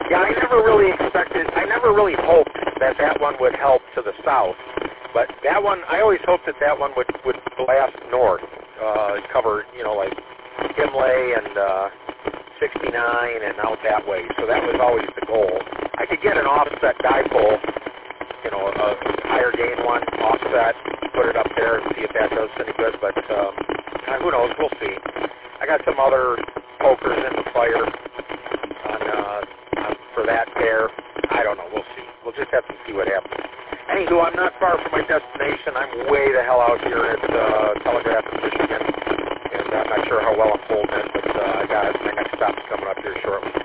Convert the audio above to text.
Yeah, I never really expected, I never really hoped that that one would help to the south. But that one, I always hoped that that one would blast north, cover, you know, like Imlay and 69 and out that way. So that was always the goal. I could get an offset dipole, you know, a higher gain one, offset, put it up there and see if that does any good. But who knows? We'll see. I got some other pokers in the fire for that pair. I don't know. We'll see. We'll just have to see what happens. Anywho, I'm not far from my destination. I'm way the hell out here at Telegraph in Michigan, and I'm not sure how well I'm pulled in, but I got my next stop's coming up here shortly.